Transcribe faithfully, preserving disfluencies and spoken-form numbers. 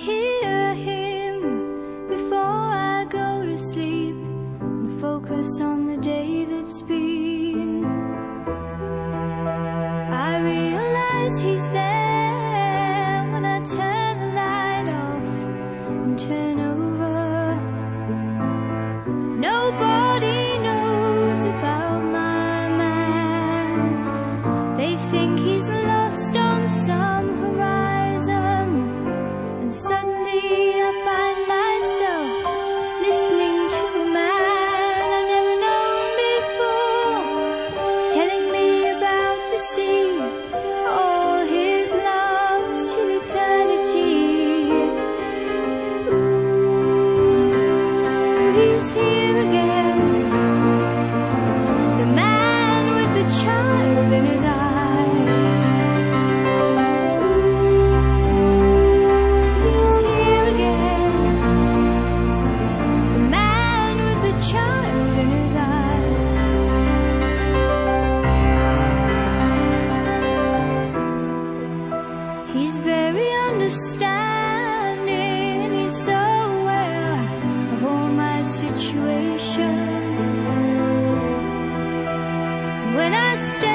hear him before I go to sleep and focus on the day that's been. I realize he's there when I turn the light off and turn over. Nobody knows about my man. They think he's lost on some horizon, and suddenly I find myself listening to a man I never known before, telling me about the sea, all his loves till eternity. Ooh, he's here again, the man with the child in his eyes. Child in his eyes. He's very understanding. He's so aware of all my situations. When I stay